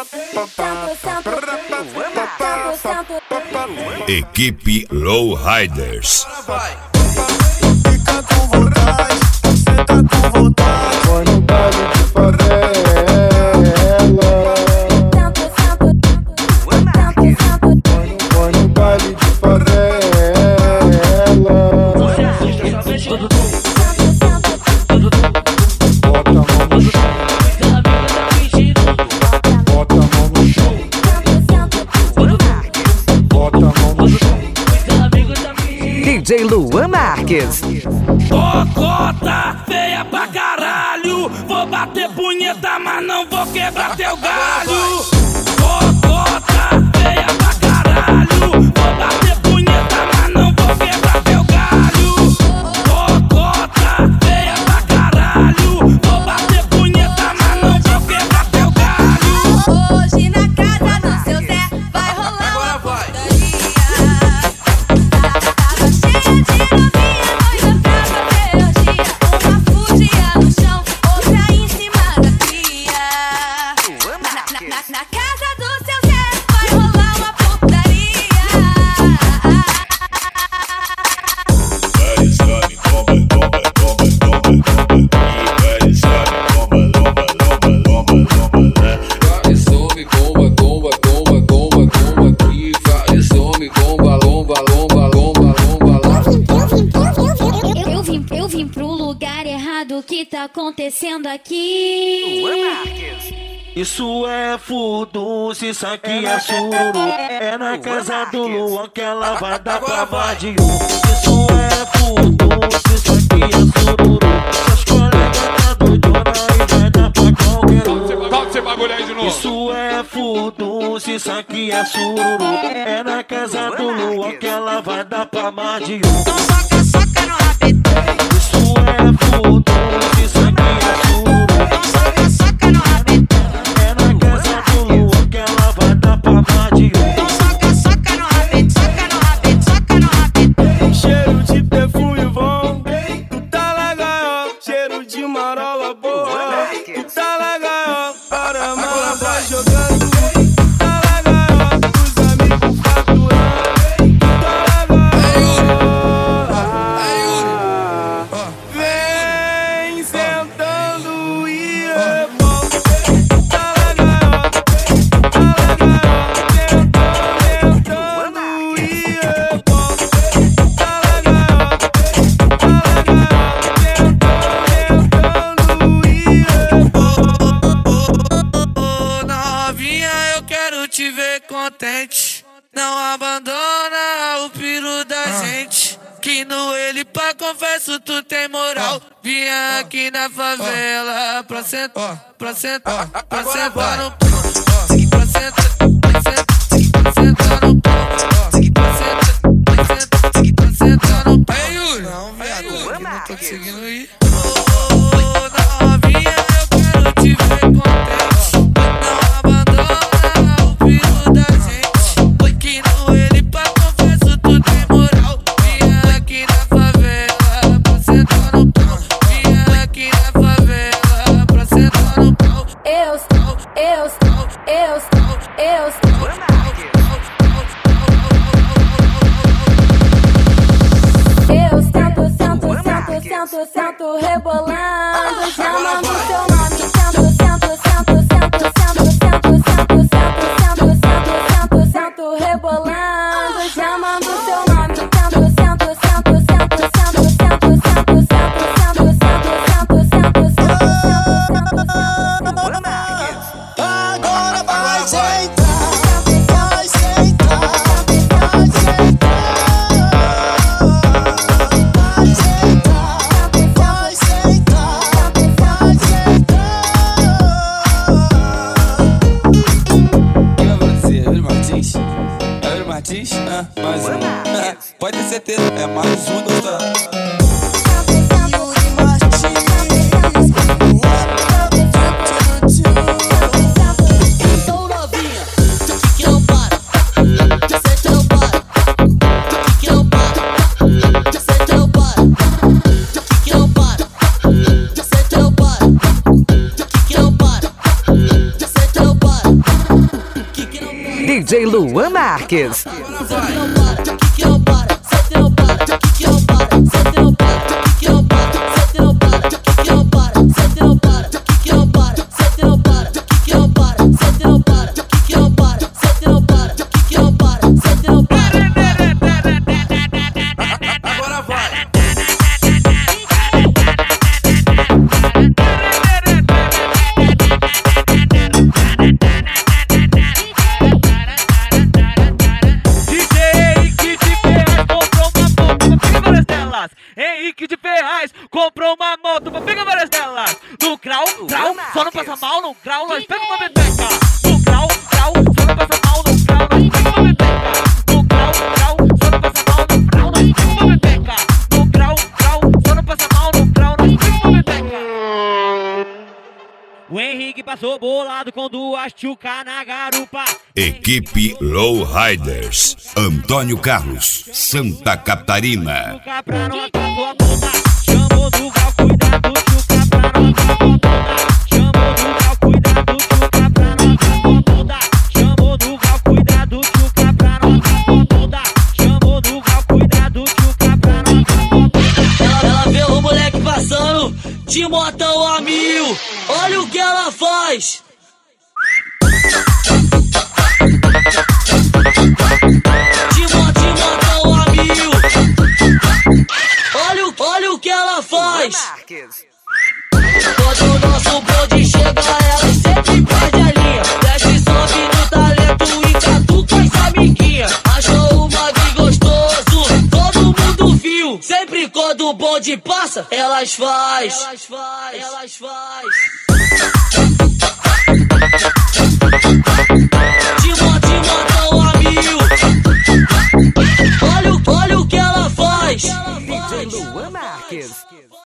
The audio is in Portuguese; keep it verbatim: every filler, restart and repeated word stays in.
Equipe Low Riders. Fica com vontade, senta com vontade. Foi no baile de favela. Foi no baile de favela. Bota a mão no chão. Bota a mão no chão. Bota a mão no chão. D J Luan Marques. Ô cota, feia pra caralho. Vou bater punheta, mas não vou quebrar teu galho. Ô cota, feia pra caralho. Vou bater punheta, mas não vou quebrar teu galho. Ô cota, feia pra caralho. Vou bater punheta, mas não vou quebrar teu galho. Hoje na casa do seu Zé vai rolar uma putaria. Tava cheia de novinha, doida pra fazer orgia. Uma fugia no chão, outra em cima da cria. Na, na, na, na casa do seu Zé vai rolar uma putaria. Vai, sobe, toma, toma, toma, toma, toma. Vai, sobe, toma, toma, toma, toma, toma. Vai, some, comba, comba, comba, comba, comba. E vai, some, comba, lomba, lomba, lomba, lomba, lomba. Eu vim, eu vim pro lugar errado, o que tá acontecendo aqui? Isso é furdunço, isso aqui é sururu. É na casa do Luan que ela vai dar pra vadio. Isso é furdunço, isso aqui é sururu. Seus colegas tá doidona e vai dar pra qualquer um. Toca esse bagulho aí de novo. Isso é furdunço, isso aqui é sururu. É na casa do Luan que ela vai dar pra vadio. Então soca, soca no rabetão. Isso é furdunço, isso aqui é sururu. Então soca, soca no rabetão. É na casa do Luan que ela vai dar pra vadio. Então soca, soca no rabetão, soca no rabetão, soca no rabetão. Cheiro de perfume bom, tu tá legal. Cheiro de marola boa, tu tá legal. Para mala vai jogando, tá legal. Os amigos faturando, tá legal. Vem sentando e é bom. Tá legal, tá legal. Sentando e é bom. Tá legal, tá legal. Ô novinha, eu quero te ver contente. Não abandona o piru da gente. Que no ele pra confesso tu tem moral. Vinha aqui na favela pra sentar, pra sentar, pra sentar no pau. Pra sentar, pra sentar, pra sentar no pau. Pra sentar, pra sentar, pra sentar no pau. Ei, Yuri, não, viado, não tô conseguindo ir. Ô novinha, eu quero te ver contente. Não abandona o piru da gente. Que no ele pra confesso tu tem moral. Vinha aqui na favela pra sentar no pau. Vinha aqui na favela pra sentar no pau. Eu, eu, eu, eu, eu sento, sento, sento, sento, sento, rebolando, chamando seu nome. Sento, sento, sento, sento, sento, sento, sento, sento, sento, sento, sento, sento, rebolando, chamando seu nome. Sento, sento, sento, sento, sento, sento, sento, sento, sento, sento, sento, sento, sento. Agora vai sentar, vai sentar, vai sentar, vai sentar, vai sentar, vai sentar. Quem vai dizer? Yuri Martins? É Yuri Martins? Ah, mais um. Pode ter certeza, é mais um do Então novinha, tu que não para, tu não para, tu que não para, tu não para, tu que não para, tu não para, tu que não para, tu não para. D J Luan Marques. Henrique de Ferraz comprou uma moto pra pegar várias delas. No grau, grau, só não passa mal. No grau, nós pega uma bebeca. No grau, grau, só não passa mal. No grau, nós pega uma bebeca. No grau, grau, só não passa mal. No grau, nós pega uma bebeca. No grau, grau, só não passa mal. No grau, nós pega uma bebeca. O Henrique passou bolado com duas tchuca na garupa. Equipe Low Riders, Antônio Carlos, Santa Catarina. Tchuca pra nós, pra tua bunda. Chamou do grau, cuidado, tchuca pra nós, pra tua bunda. Chamou do grau, cuidado, tchuca pra nós, pra tua bunda. Chamou do grau, cuidado, tchuca pra nós, pra tua bunda. Chamou do grau, cuidado, tchuca pra nós, pra tua bunda. Ela, ela vê o moleque passando de motão a mil. Olha o que ela faz. De moto, de motão a mil. Olha, o- olha o que ela faz. Quando o nosso bonde chega, ela sempre perde a linha. Desce, sobe no talento e catuca as amiguinhas. Achou uma vi gostoso, todo mundo viu. Sempre quando o bonde passa, elas faz. Elas faz, elas faz. De moto, de motão a mil. Olha, o- olha o que ela faz. D J Luan Marques.